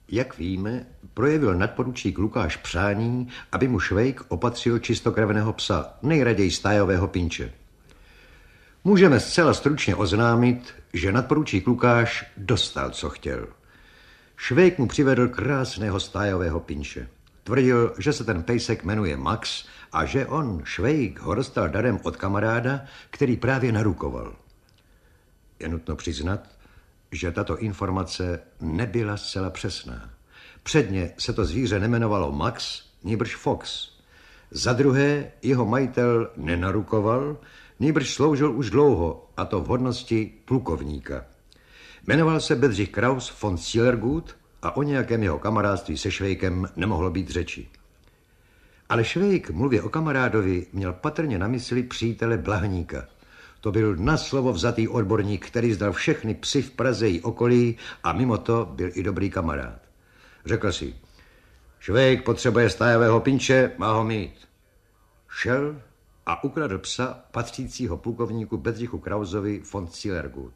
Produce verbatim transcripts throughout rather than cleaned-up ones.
Jak víme, projevil nadporučík Lukáš přání, aby mu Švejk opatřil čistokrevného psa, nejraději stájového pinče. Můžeme zcela stručně oznámit, že nadporučík Lukáš dostal, co chtěl. Švejk mu přivedl krásného stájového pinče. Tvrdil, že se ten pejsek jmenuje Max a že on, Švejk, ho dostal darem od kamaráda, který právě narukoval. Je nutno přiznat, že tato informace nebyla zcela přesná. Předně se to zvíře nemenovalo Max, nýbrž Fox. Za druhé, jeho majitel nenarukoval, nýbrž sloužil už dlouho, a to v hodnosti plukovníka. Jmenoval se Bedřich Kraus von Zielergut a o nějakém jeho kamarádství se Švejkem nemohlo být řeči. Ale Švejk mluvě o kamarádovi měl patrně na mysli přítele Blahníka. To byl na slovo vzatý odborník, který zdal všechny psy v Praze i okolí a mimo to byl i dobrý kamarád. Řekl si, Švejk potřebuje stájového pinče, má ho mít. Šel a ukradl psa patřícího plukovníku Bedřichu Krausovi von Zielergut.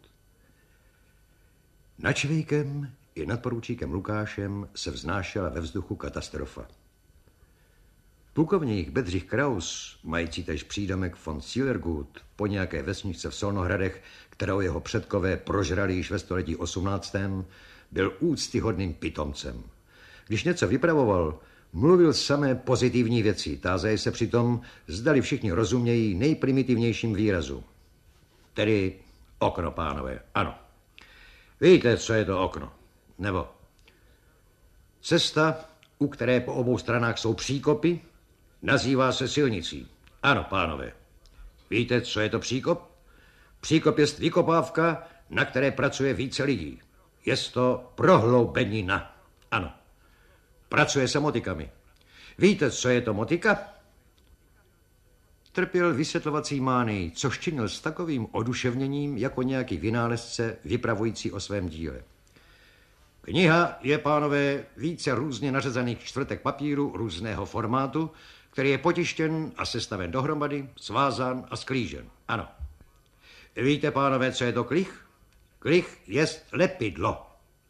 Nad Švejkem i nad poručíkem Lukášem se vznášela ve vzduchu katastrofa. Plukovník Bedřich Kraus, mající též přídomek von Zielergut, po nějaké vesničce v Solnohradech, kterou jeho předkové prožrali již ve století osmnáctém, byl úctyhodným pitomcem. Když něco vypravoval, mluvil samé pozitivní věci, tázaje se přitom, zdali všichni rozumějí nejprimitivnějším výrazu. Tedy okno, pánové, ano. Víte, co je to okno? Nebo cesta, u které po obou stranách jsou příkopy, nazývá se silnicí. Ano, pánové. Víte, co je to příkop? Příkop je vykopávka, na které pracuje více lidí. Je to prohloubenina. Ano. Pracuje se motikami. Víte, co je to motika? Trpěl vysvětlovací mánii, což činil s takovým oduševněním jako nějaký vynálezce vypravující o svém díle. Kniha je, pánové, více různě nařezaných čtvrtek papíru různého formátu, který je potištěn a sestaven dohromady, svázán a sklížen. Ano. Víte, pánové, co je to klich? Klich jest lepidlo.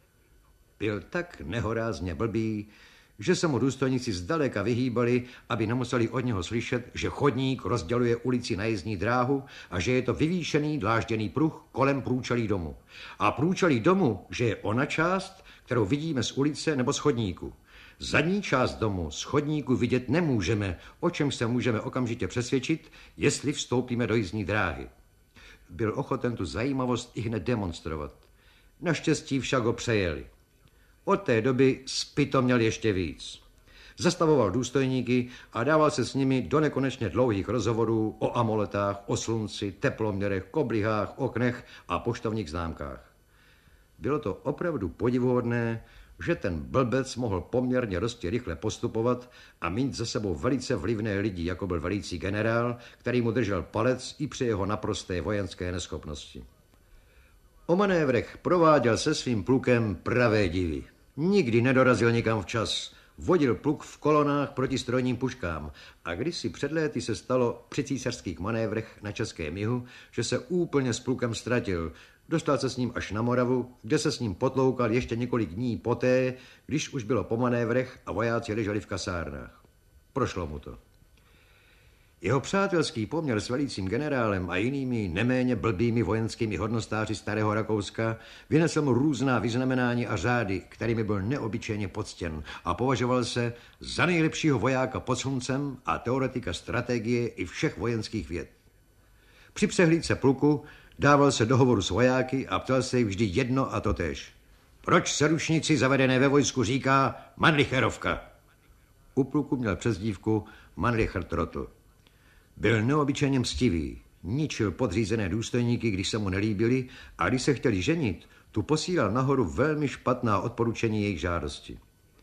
Byl tak nehorázně blbý, že se mu důstojníci zdaleka vyhýbali, aby nemuseli od něho slyšet, že chodník rozděluje ulici na jízdní dráhu a že je to vyvýšený dlážděný pruh kolem průčelí domu. A průčelí domu, že je ona část, kterou vidíme z ulice nebo z chodníku. Zadní část domu z chodníku vidět nemůžeme, o čem se můžeme okamžitě přesvědčit, jestli vstoupíme do jízdní dráhy. Byl ochoten tu zajímavost i hned demonstrovat. Naštěstí však ho přejeli. Od té doby zpytoměl ještě víc. Zastavoval důstojníky a dával se s nimi do nekonečně dlouhých rozhovorů o amuletách, o slunci, teploměrech, koblihách, oknech a poštovních známkách. Bylo to opravdu podivuhodné, že ten blbec mohl poměrně dosti rychle postupovat a mít za sebou velice vlivné lidi, jako byl velící generál, který mu držel palec i při jeho naprosté vojenské neschopnosti. O manévrech prováděl se svým plukem pravé divy. Nikdy nedorazil nikam včas. Vodil pluk v kolonách proti strojním puškám a kdysi před léty se stalo při císařských manévrech na Českém jihu, že se úplně s plukem ztratil. Dostal se s ním až na Moravu, kde se s ním potloukal ještě několik dní poté, když už bylo po manévrech a vojáci leželi v kasárnách. Prošlo mu to. Jeho přátelský poměr s velícím generálem a jinými neméně blbými vojenskými hodnostáři starého Rakouska vynesl mu různá vyznamenání a řády, kterými byl neobyčejně poctěn a považoval se za nejlepšího vojáka pod sluncem a teoretika strategie i všech vojenských věd. Při přehlídce pluku dával se do hovoru s vojáky a ptal se jich vždy jedno a totéž. Proč se rušnici zavedené ve vojsku říká Mannlicherovka? U pluku měl přezdívku Mannlicher Trotl. Byl neobyčejně mstivý, ničil podřízené důstojníky, když se mu nelíbili a když se chtěli ženit, tu posílal nahoru velmi špatná odporučení jejich žádosti.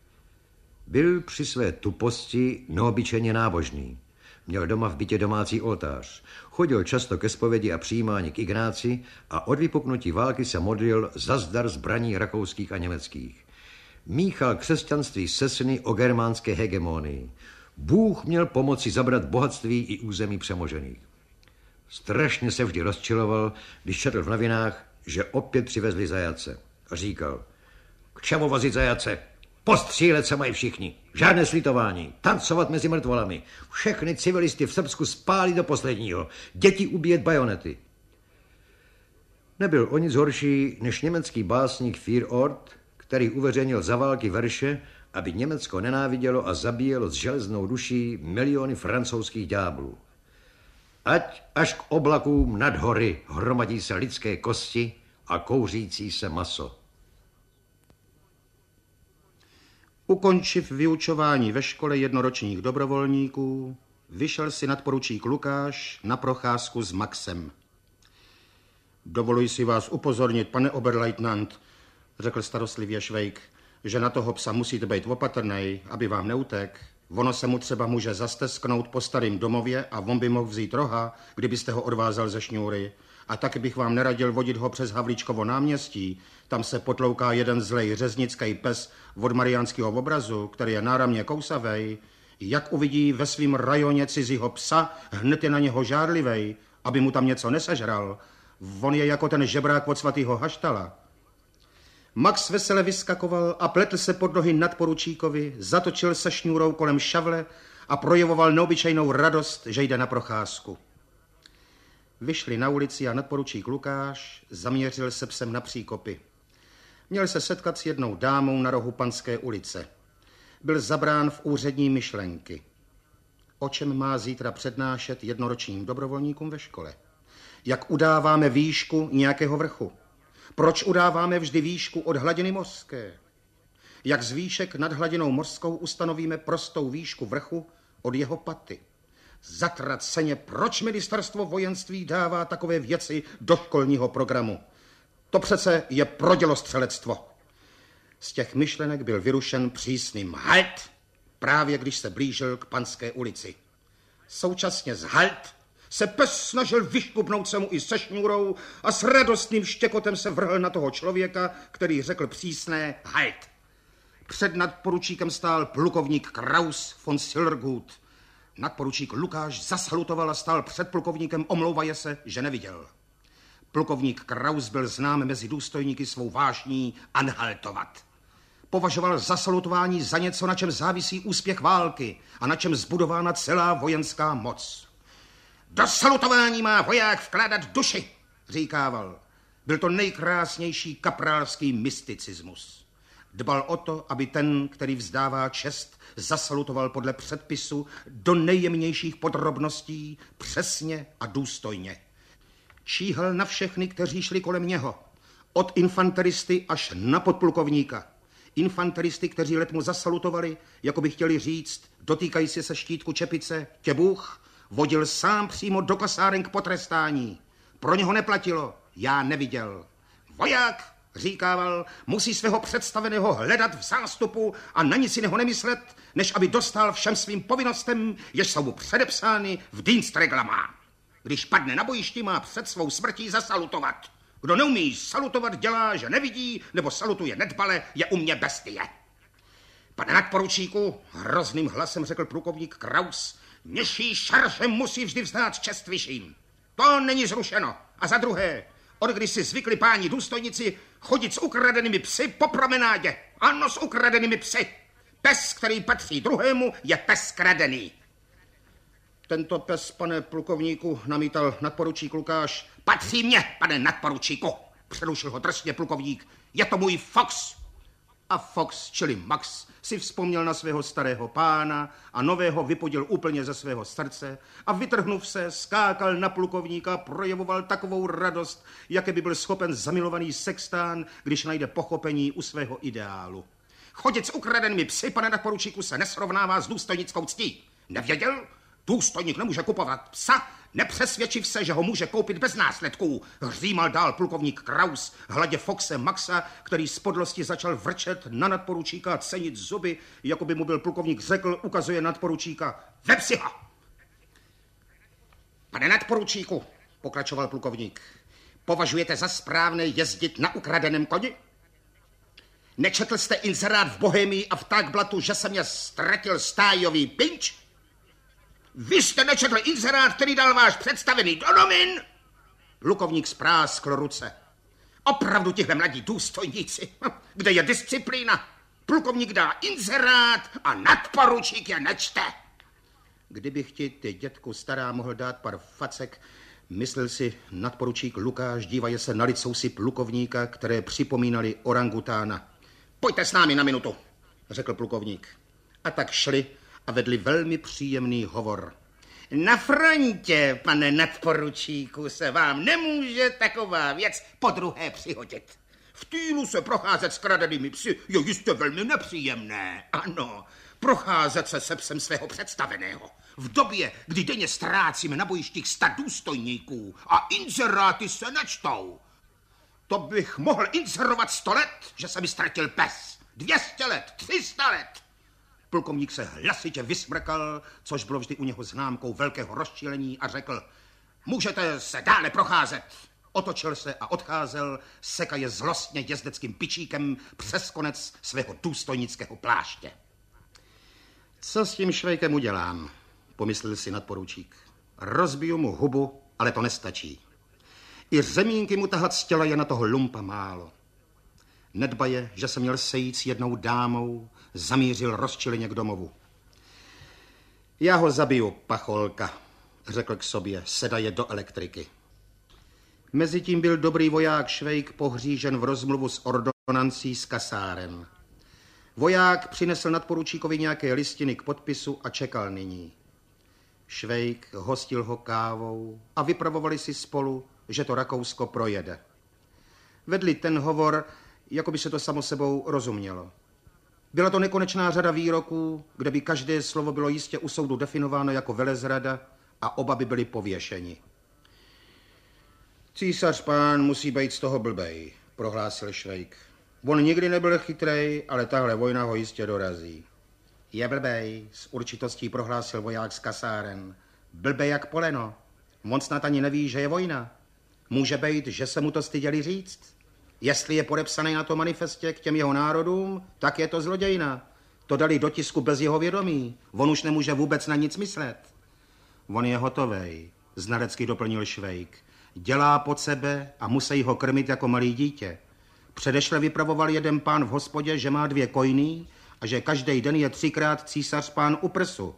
Byl při své tuposti neobyčejně nábožný. Měl doma v bytě domácí oltář. Chodil často ke zpovědi a přijímání k Ignáci a od vypuknutí války se modlil za zdar zbraní rakouských a německých. Míchal křesťanství se sny o germánské hegemonii. Bůh měl pomoci zabrat bohatství i území přemožených. Strašně se vždy rozčiloval, když četl v novinách, že opět přivezli zajace. A říkal, k čemu vozit zajace? Postřílet se mají všichni. Žádné slitování. Tancovat mezi mrtvolami. Všechny civilisty v Srbsku spálit do posledního. Děti ubíjet bajonety. Nebyl o nic horší než německý básník Fürort, který uveřejnil za války verše, aby Německo nenávidělo a zabíjelo s železnou duší miliony francouzských ďáblů. Ať až k oblakům nad hory hromadí se lidské kosti a kouřící se maso. Ukončiv vyučování ve škole jednoročních dobrovolníků, vyšel si nadporučík Lukáš na procházku s Maxem. Dovoluji si vás upozornit, pane Oberleutnant, řekl starostlivě Švejk, že na toho psa musíte být opatrnej, aby vám neutek. Ono se mu třeba může zastesknout po starým domově a on by mohl vzít roha, kdybyste ho odvázal ze šňůry. A taky bych vám neradil vodit ho přes Havlíčkovo náměstí. Tam se potlouká jeden zlej řeznický pes od mariánského obrazu, který je náramně kousavej. Jak uvidí ve svým rajoně cizího psa, hned je na něho žárlivej, aby mu tam něco nesežral. On je jako ten žebrák od svatýho Haštala. Max vesele vyskakoval a pletl se pod nohy nadporučíkovi, zatočil se šňůrou kolem šavle a projevoval neobyčejnou radost, že jde na procházku. Vyšli na ulici a nadporučík Lukáš zaměřil se psem na příkopy. Měl se setkat s jednou dámou na rohu Panské ulice. Byl zabrán v úřední myšlenky. O čem má zítra přednášet jednoročním dobrovolníkům ve škole? Jak udáváme výšku nějakého vrchu? Proč udáváme vždy výšku od hladiny mořské? Jak z výšek nad hladinou mořskou ustanovíme prostou výšku vrchu od jeho paty? Zatraceně, proč ministerstvo vojenství dává takové věci do školního programu? To přece je prodělostřelectvo. Z těch myšlenek byl vyrušen přísným halt, právě když se blížil k Panské ulici. Současně s halt se pes snažil vyškubnout se mu i se šňůrou a s radostným štěkotem se vrhl na toho člověka, který řekl přísné halt. Před nadporučíkem stál plukovník Kraus von Sillergut. Nadporučík Lukáš zasalutoval a stál před plukovníkem, omlouvaje se, že neviděl. Plukovník Kraus byl znám mezi důstojníky svou vášní anhaltovat. Považoval zasalutování za něco, na čem závisí úspěch války a na čem zbudována celá vojenská moc. Do salutování má voják vkládat duši, říkával. Byl to nejkrásnější kaprálský mysticismus. Dbal o to, aby ten, který vzdává čest, zasalutoval podle předpisu do nejjemnějších podrobností, přesně a důstojně. Číhal na všechny, kteří šli kolem něho. Od infanteristy až na podplukovníka. Infanteristy, kteří let mu zasalutovali, jako by chtěli říct, dotýkají se štítku čepice, tě Bůh, vodil sám přímo do kasáren k potrestání. Pro něho neplatilo, já neviděl. Voják, říkával, musí svého představeného hledat v zástupu a na nic jiného nemyslet, než aby dostal všem svým povinnostem, jež jsou mu předepsány v Dienstreglama. Když padne na bojišti, má před svou smrtí zasalutovat. Kdo neumí salutovat, dělá, že nevidí, nebo salutuje nedbale, je u mě bestie. Pane nadporučíku, hrozným hlasem řekl plukovník Kraus, nižší šarže musí vždy vzdát čest vyšším. To není zrušeno. A za druhé, od kdy si zvykli páni důstojníci chodit s ukradenými psy po promenádě. Ano, s ukradenými psy. Pes, který patří druhému, je pes kradený. Tento pes, pane plukovníku, namítal nadporučík Lukáš. Patří mně, pane nadporučíku, přerušil ho drsně plukovník. Je to můj Fox. A Fox, čili Max, si vzpomněl na svého starého pána a nového vypodil úplně ze svého srdce a vytrhnuv se, skákal na plukovníka, projevoval takovou radost, jaké by byl schopen zamilovaný sextán, když najde pochopení u svého ideálu. Chodit s ukradenými psy, pane nadporučíku, se nesrovnává s důstojnickou ctí. Nevěděl? Důstojník nemůže kupovat psa, nepřesvědčiv se, že ho může koupit bez následků. Hřímal dál plukovník Kraus, hladě Foxe Maxa, který z podlosti začal vrčet na nadporučíka a cenit zuby, jako by mu byl plukovník řekl, ukazuje nadporučíka. Vem si ho! Pane nadporučíku, pokračoval plukovník, považujete za správné jezdit na ukradeném koni? Nečetl jste inzerát v Bohemii a v Tagblatu, že se mě ztratil stájový pinč? Vy jste nečetl inzerát, který dal váš představený do novin? Plukovník spráskl ruce. Opravdu tihle mladí důstojníci, kde je disciplína? Plukovník dá inzerát a nadporučík je nečte. Kdybych ti, ty dětku stará, mohl dát pár facek, myslel si nadporučík Lukáš, dívaje se na licousy plukovníka, které připomínali orangutána. Pojďte s námi na minutu, řekl plukovník. A tak šli a vedli velmi příjemný hovor. Na frontě, pane nadporučíku, se vám nemůže taková věc podruhé přihodit. V týlu se procházet s kradenými psy je jistě velmi nepříjemné. Ano, procházet se se psem svého představeného. V době, kdy denně ztrácíme na bojištích sta důstojníků a inzeráty se nečtou. To bych mohl inzerovat sto let, že se mi ztratil pes. Dvěstě let, tři sta let. Plukovník se hlasitě vysmrkal, což bylo vždy u něho známkou velkého rozčílení a řekl, můžete se dále procházet. Otočil se a odcházel, sekaje zlostně jezdeckým pičíkem přes konec svého důstojnického pláště. Co s tím Švejkem udělám, pomyslel si nadporučík. Rozbiju mu hubu, ale to nestačí. I řemínky mu tahat z těla je na toho lumpa málo. Nedbaje, že se měl sejít s jednou dámou, zamířil rozčileně k domovu. Já ho zabiju, pacholka, řekl k sobě, sedaje do elektriky. Mezitím byl dobrý voják Švejk pohřížen v rozmluvu s ordonancí s kasárem. Voják přinesl nadporučíkovi nějaké listiny k podpisu a čekal nyní. Švejk hostil ho kávou a vypravovali si spolu, že to Rakousko projede. Vedli ten hovor, jako by se to samo sebou rozumělo. Byla to nekonečná řada výroků, kde by každé slovo bylo jistě u soudu definováno jako velezrada a oba by byli pověšeni. Císař pán musí být z toho blbej, prohlásil Švejk. On nikdy nebyl chytrej, ale tahle vojna ho jistě dorazí. Je blbej, s určitostí prohlásil voják z kasáren. Blbej jak poleno. On snad ani neví, že je vojna. Může být, že se mu to styděli říct. Jestli je podepsaný na tom manifestě k těm jeho národům, tak je to zlodějina. To dali do tisku bez jeho vědomí. On už nemůže vůbec na nic myslet. On je hotovej, znalecky doplnil Švejk. Dělá pod sebe a musí ho krmit jako malý dítě. Předešle vypravoval jeden pán v hospodě, že má dvě kojný a že každý den je třikrát císař pán u prsu.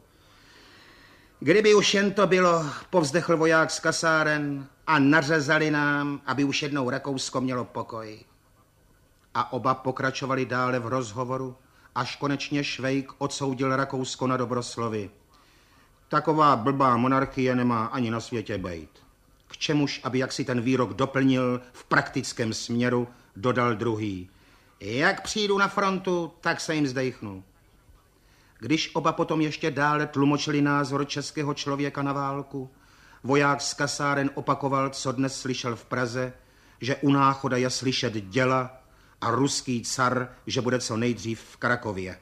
Kdyby už jen to bylo, povzdechl voják z kasáren, a nařezali nám, aby už jednou Rakousko mělo pokoj. A oba pokračovali dále v rozhovoru, až konečně Švejk odsoudil Rakousko na dobroslovy. Taková blbá monarchie nemá ani na světě bejt. K čemuž, aby jaksi ten výrok doplnil v praktickém směru, dodal druhý. Jak přijdu na frontu, tak se jim zdejchnu. Když oba potom ještě dále tlumočili názor českého člověka na válku, voják z kasáren opakoval, co dnes slyšel v Praze, že u Náchoda je slyšet děla a ruský car, že bude co nejdřív v Krakově.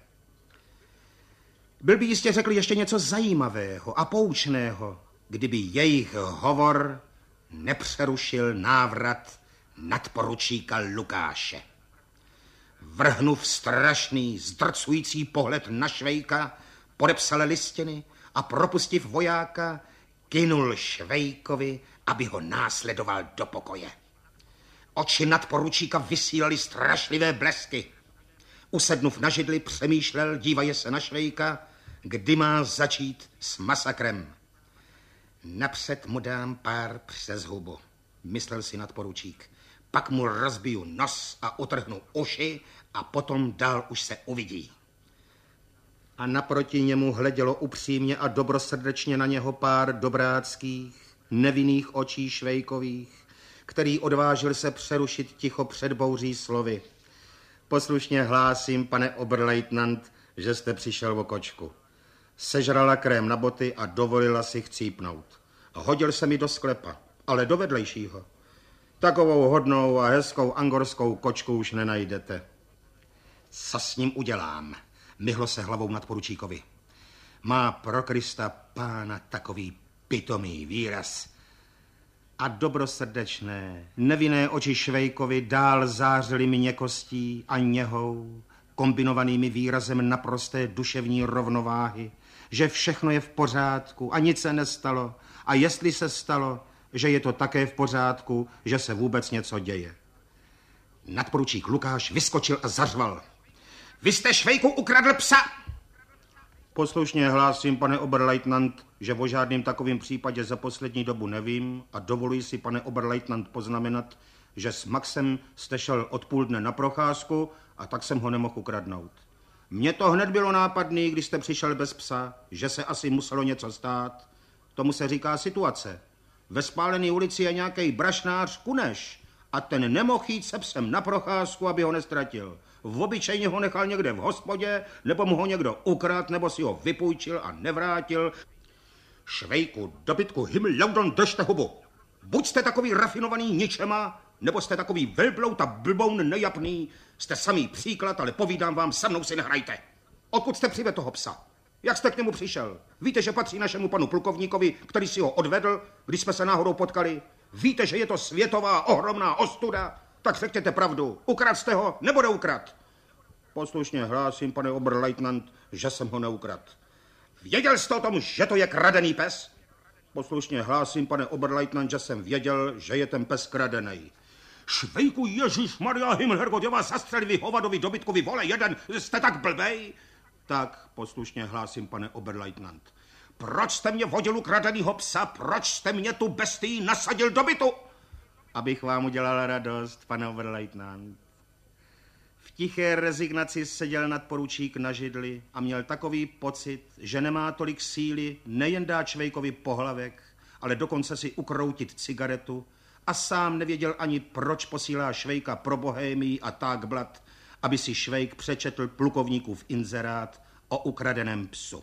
Byl by jistě řekl ještě něco zajímavého a poučného, kdyby jejich hovor nepřerušil návrat nadporučíka Lukáše. Vrhnuv strašný, zdrcující pohled na Švejka, podepsal listiny a propustiv vojáka, kynul Švejkovi, aby ho následoval do pokoje. Oči nadporučíka vysílaly strašlivé blesky. Usednuv na židli, přemýšlel, dívaje se na Švejka, kdy má začít s masakrem. Napřed mu dám pár přes hubu, myslel si nadporučík. Pak mu rozbiju nos a utrhnu uši a potom dál už se uvidí. A naproti němu hledělo upřímně a dobrosrdečně na něho pár dobráckých, nevinných očí Švejkových, který odvážil se přerušit ticho před bouří slovy. Poslušně hlásím, pane oberleutnant, že jste přišel o kočku. Sežrala krém na boty a dovolila si chcípnout. Hodil se mi do sklepa, ale do vedlejšího. Takovou hodnou a hezkou angorskou kočku už nenajdete. Co s ním udělám? Myhlo se hlavou nadporučíkovi. Má pro Krista pána takový pitomý výraz. A dobrosrdečné, nevinné oči Švejkovi dál zářily měkkostí a něhou, kombinovanými výrazem naprosté duševní rovnováhy, že všechno je v pořádku a nic se nestalo, a jestli se stalo, že je to také v pořádku, že se vůbec něco děje. Nadporučík Lukáš vyskočil a zařval. Vy jste, Švejku, ukradl psa! Poslušně hlásím, pane oberleitnant, že o žádném takovém případě za poslední dobu nevím a dovoluji si, pane oberleitnant, poznamenat, že s Maxem jste šel od půl dne na procházku a tak jsem ho nemohl ukradnout. Mně to hned bylo nápadný, když jste přišel bez psa, že se asi muselo něco stát. Tomu se říká situace. Ve Spálené ulici je nějaký brašnář Kuneš a ten nemohl jít se psem na procházku, aby ho nestratil. V obyčejně ho nechal někde v hospodě, nebo mu ho někdo ukradl, nebo si ho vypůjčil a nevrátil. Švejku, dobytku, himmel, laudon, držte hubu. Buď jste takový rafinovaný ničema, nebo jste takový velbloud a blboun nejapný. Jste samý příklad, ale povídám vám, se mnou si nehrajte. Odkud jste přivedl toho psa? Jak jste k němu přišel? Víte, že patří našemu panu plukovníkovi, který si ho odvedl, když jsme se náhodou potkali? Víte, že je to světová ohromná ostuda? Tak řekněte pravdu. Ukradl jste ho, nebo neukrad? Poslušně hlásím, pane oberleitnant, že jsem ho neukrad. Věděl jste o tom, že to je kradený pes? Poslušně hlásím, pane oberleitnant, že jsem věděl, že je ten pes kradený. Švejku, ježišmarja, himmelhergot, já vás zastřelí, vy hovadovi, dobytkovi, vole, jeden, jste tak blbej? Tak, poslušně hlásím, pane oberleitnant. Proč jste mě vodil ukradenýho psa? Proč jste mě tu bestii nasadil do bytu? Abych vám udělal radost, pane oberleitnant. V tiché rezignaci seděl nadporučík na židli a měl takový pocit, že nemá tolik síly nejen dát Švejkovi pohlavek, ale dokonce si ukroutit cigaretu a sám nevěděl ani, proč posílá Švejka pro Bohémii a Tagblatt, aby si Švejk přečetl plukovníkův inzerát o ukradeném psu.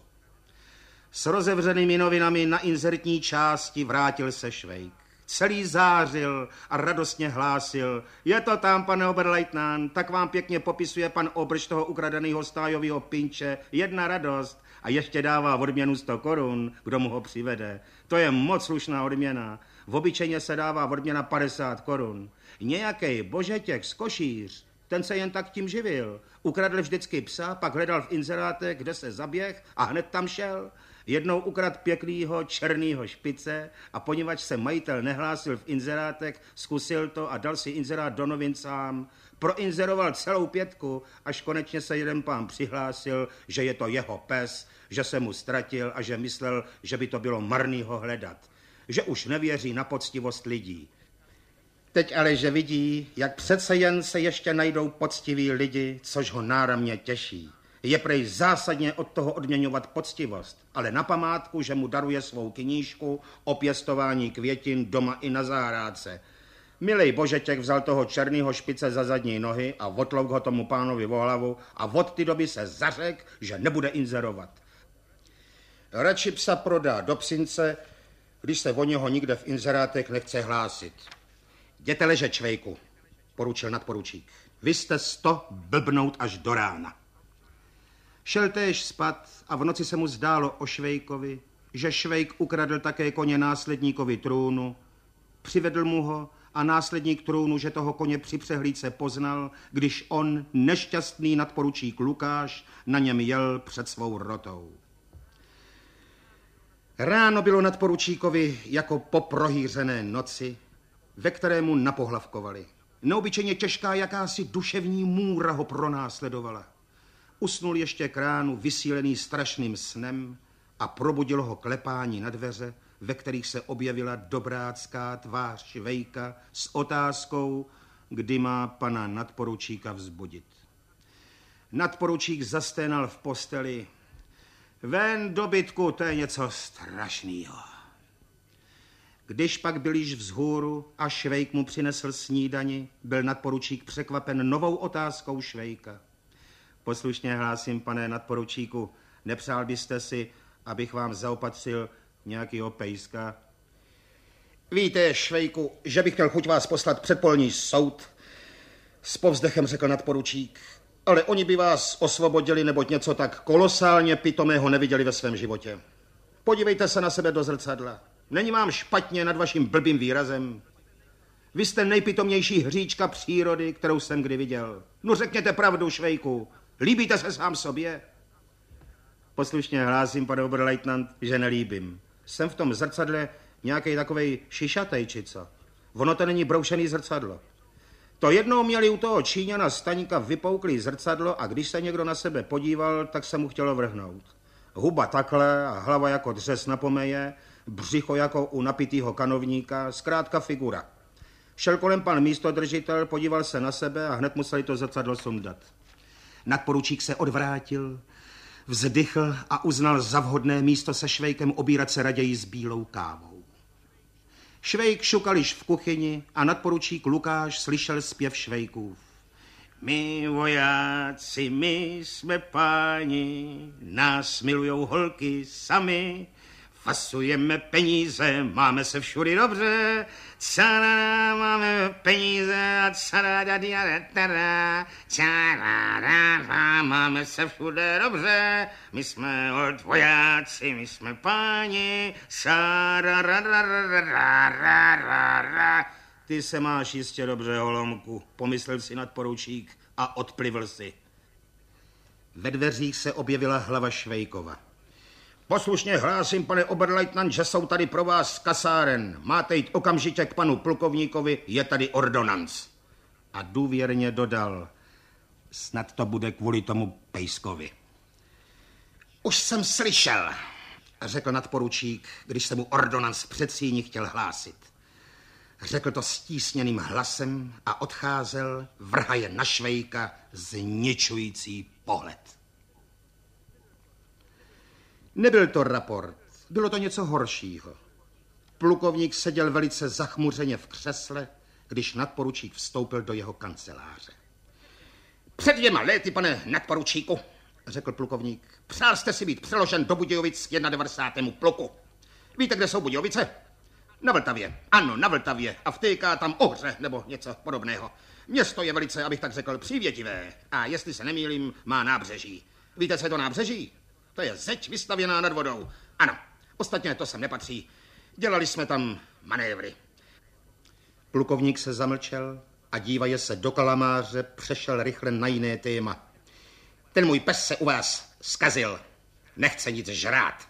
S rozevřenými novinami na inzertní části vrátil se Švejk. Celý zářil a radostně hlásil. Je to tam, pane oberleitnant, tak vám pěkně popisuje pan Obrš toho ukradeného stájového pinče. Jedna radost a ještě dává odměnu sto korun, kdo mu ho přivede. To je moc slušná odměna. V obyčejně se dává odměna padesát korun. Nějakej Božetěk z Košíř, ten se jen tak tím živil. Ukradl vždycky psa, pak hledal v inzerátech, kde se zaběh a hned tam šel. Jednou ukradl pěknýho černýho špice a poněvadž se majitel nehlásil v inzerátech, zkusil to a dal si inzerát do novin sám. Proinzeroval celou pětku, až konečně se jeden pán přihlásil, že je to jeho pes, že se mu ztratil a že myslel, že by to bylo marný ho hledat. Že už nevěří na poctivost lidí. Teď ale, že vidí, jak přece jen se ještě najdou poctiví lidi, což ho náramně těší. Je prej zásadně od toho odměňovat poctivost, ale na památku, že mu daruje svou knížku o pěstování květin doma i na zahrádce. Milej Božetěk vzal toho černýho špice za zadní nohy a otlouk ho tomu pánovi o hlavu a od ty doby se zařek, že nebude inzerovat. Radši psa prodá do psince, když se o něho nikde v inzerátech nechce hlásit. Jděte ležet, Švejku, poručil nadporučík. Vy jste sto blbnout až do rána. Šel též spat a v noci se mu zdálo o Švejkovi, že Švejk ukradl také koně následníkovi trůnu, přivedl mu ho a následník trůnu, že toho koně při přehlídce poznal, když on, nešťastný nadporučík Lukáš, na něm jel před svou rotou. Ráno bylo nadporučíkovi jako po prohýřené noci, ve kterému napohlavkovali. Neobyčejně těžká jakási duševní můra ho pronásledovala. Usnul ještě k ránu vysílený strašným snem a probudilo ho klepání na dveře, ve kterých se objevila dobrácká tvář Švejka s otázkou, kdy má pana nadporučíka vzbudit. Nadporučík zasténal v posteli. Ven, dobytku, to je něco strašnýho. Když pak byl již vzhůru a Švejk mu přinesl snídani, byl nadporučík překvapen novou otázkou Švejka. Poslušně hlásím, pane nadporučíku, nepřál byste si, abych vám zaopatřil nějakýho pejska? Víte, Švejku, že bych měl chuť vás poslat před polní soud, s povzdechem řekl nadporučík, ale oni by vás osvobodili, neboť něco tak kolosálně pitomého neviděli ve svém životě. Podívejte se na sebe do zrcadla. Není vám špatně nad vaším blbým výrazem? Vy jste nejpitomnější hříčka přírody, kterou jsem kdy viděl. No řekněte pravdu, Švejku. Líbíte se sám sobě? Poslušně hlásím, pane oberleitnant, že nelíbím. Jsem v tom zrcadle nějaký takovej šišatej, či co? Ono to není broušený zrcadlo. To jednou měli u toho Číňana Staňka vypouklý zrcadlo a když se někdo na sebe podíval, tak se mu chtělo vrhnout. Huba takhle a hlava jako dřes na pomeje, břicho jako u napitýho kanovníka, zkrátka figura. Šel kolem pan místodržitel, podíval se na sebe a hned museli to zrcadlo sundat. Nadporučík se odvrátil, vzdychl a uznal za vhodné místo se Švejkem obírat se raději s bílou kávou. Švejk šukal již v kuchyni a nadporučík Lukáš slyšel zpěv Švejkův. My vojáci, my jsme páni, nás milujou holky sami, fasujeme peníze, máme se všudy dobře, cará, máme peníze a cará, cará, cará, máme se všude dobře, my jsme od vojáci, my jsme páni, sarararararararara. Ty se máš jistě dobře, holomku, pomyslel si nadporučík a odplivl si. Ve dveřích se objevila hlava Švejkova. Poslušně hlásím, pane oberleutnant, že jsou tady pro vás z kasáren. Máte jít okamžitě k panu plukovníkovi, je tady ordonanc. A důvěrně dodal, snad to bude kvůli tomu pejskovi. Už jsem slyšel, řekl nadporučík, když se mu ordonanc před síní chtěl hlásit. Řekl to stísněným hlasem a odcházel, vrhaje na Švejka zničující pohled. Nebyl to raport, bylo to něco horšího. Plukovník seděl velice zachmuřeně v křesle, když nadporučík vstoupil do jeho kanceláře. Před dvěma léty, pane nadporučíku, řekl plukovník, přál jste si být přeložen do Budějovic k devadesátého prvnímu pluku. Víte, kde jsou Budějovice? Na Vltavě, ano, na Vltavě a vtéká tam Ohře nebo něco podobného. Město je velice, abych tak řekl, přívětivé a jestli se nemýlím, má nábřeží. Víte, co je to nábřeží? To je zeď vystavěná nad vodou. Ano, ostatně to sem nepatří. Dělali jsme tam manévry. Plukovník se zamlčel a dívaje se do kalamáře přešel rychle na jiné téma. Ten můj pes se u vás zkazil. Nechce nic žrát.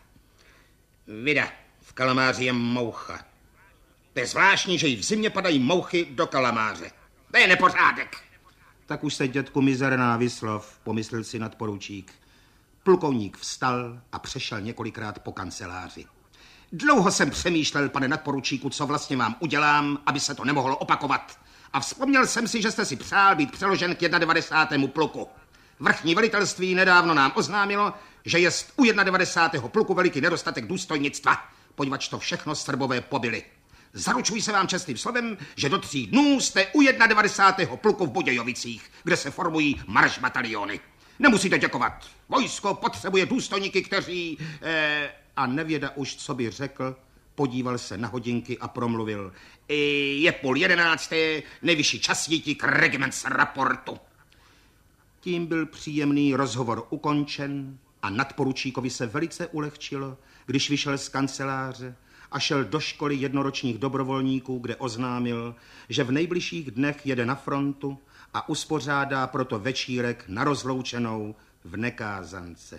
Vida, v kalamáři je moucha. To je zvláštní, že i v zimě padají mouchy do kalamáře. To je nepořádek. Tak už se dětku mizerná vyslov, pomyslel si nadporučík. Plukovník vstal a přešel několikrát po kanceláři. Dlouho jsem přemýšlel, pane nadporučíku, co vlastně vám udělám, aby se to nemohlo opakovat. A vzpomněl jsem si, že jste si přál být přeložen k devadesátého prvnímu pluku. Vrchní velitelství nedávno nám oznámilo, že je u devadesátého prvního pluku veliký nedostatek důstojnictva, poněvadž to všechno Srbové pobili. Zaručuji se vám čestným slovem, že do tří dnů jste u devadesátého prvního pluku v Budějovicích, kde se formují marš bataliony. Nemusíte děkovat. Vojsko potřebuje důstojníky, kteří... Eh, a nevěda už, co by řekl, podíval se na hodinky a promluvil. Je půl jedenácté, nejvyšší čas jít k regiments raportu. Tím byl příjemný rozhovor ukončen a nadporučíkovi se velice ulehčilo, když vyšel z kanceláře a šel do školy jednoročních dobrovolníků, kde oznámil, že v nejbližších dnech jede na frontu a uspořádá proto večírek na rozloučenou v Nekázance.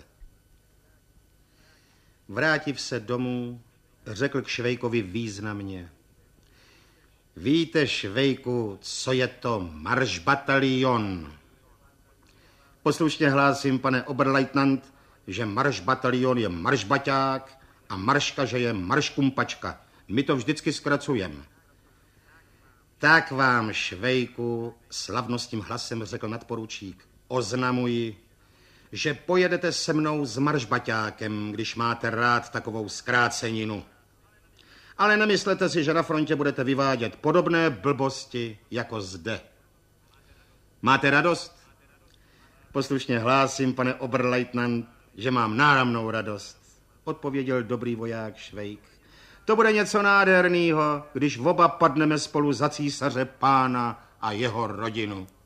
Vrátiv se domů, řekl k Švejkovi významně. Víte, Švejku, co je to maršbatalion? Poslušně hlásím, pane oberleutnant, že maršbatalion je maršbaťák a marška, že je marškumpačka. My to vždycky zkracujeme. Tak vám, Švejku, slavnostním hlasem řekl nadporučík, oznamuji, že pojedete se mnou s maršbaťákem, když máte rád takovou zkráceninu. Ale nemyslete si, že na frontě budete vyvádět podobné blbosti jako zde. Máte radost? Poslušně hlásím, pane oberleutnant, že mám náramnou radost, odpověděl dobrý voják Švejk. To bude něco nádhernýho, když oba padneme spolu za císaře pána a jeho rodinu.